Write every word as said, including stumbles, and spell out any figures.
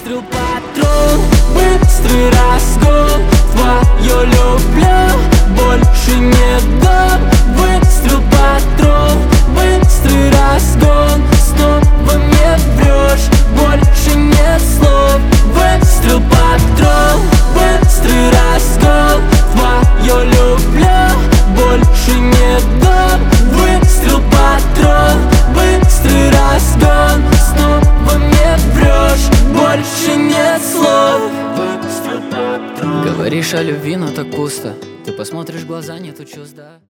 Выстрел, патрон, быстрый разгон. Твою люблю, больше не дам. Выстрел, патрон, быстрый разгон. Снова не врешь, больше нет слов. Выстрел, патрон, быстрый разгон. Твою люблю, больше не дам. Выстрел, патрон, быстрый разгон. Снова не врешь, больше нет слов. Говоришь о любви, но так пусто. Ты посмотришь в глаза, нету чувств, да?